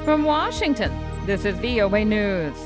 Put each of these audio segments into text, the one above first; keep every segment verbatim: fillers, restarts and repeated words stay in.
From Washington, this is V O A News.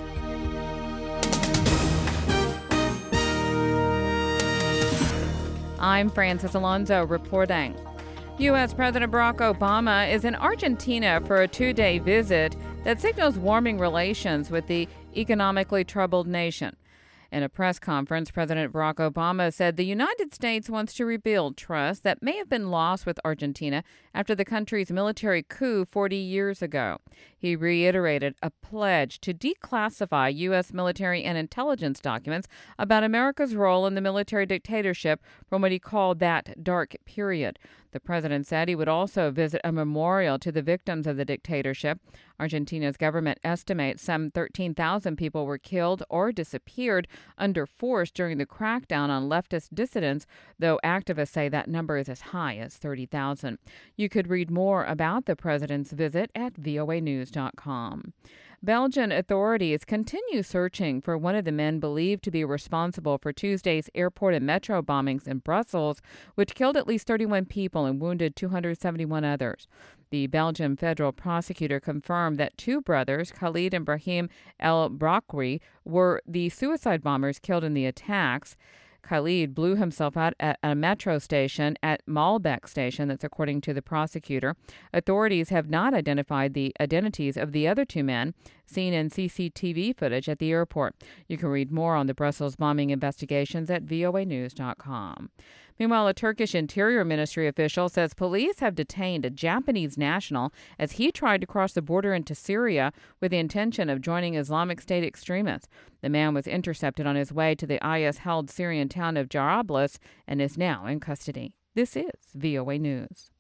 I'm Francis Alonso reporting. U S. President Barack Obama is in Argentina for a two-day visit that signals warming relations with the economically troubled nation. In a press conference, President Barack Obama said the United States wants to rebuild trust that may have been lost with Argentina after the country's military coup forty years ago. He reiterated a pledge to declassify U S military and intelligence documents about America's role in the military dictatorship from what he called that dark period. The president said he would also visit a memorial to the victims of the dictatorship. Argentina's government estimates some thirteen thousand people were killed or disappeared under force during the crackdown on leftist dissidents, though activists say that number is as high as thirty thousand. You could read more about the president's visit at V O A news dot com. Belgian authorities continue searching for one of the men believed to be responsible for Tuesday's airport and metro bombings in Brussels, which killed at least thirty-one people and wounded two hundred seventy-one others. The Belgian federal prosecutor confirmed that two brothers, Khalid and Brahim El Brakri, were the suicide bombers killed in the attacks. Khalid blew himself out at a metro station at Malbec Station, that's according to the prosecutor. Authorities have not identified the identities of the other two men seen in C C T V footage at the airport. You can read more on the Brussels bombing investigations at V O A news dot com. Meanwhile, a Turkish Interior Ministry official says police have detained a Japanese national as he tried to cross the border into Syria with the intention of joining Islamic State extremists. The man was intercepted on his way to the I S-held Syrian town of Jarablus and is now in custody. This is V O A News.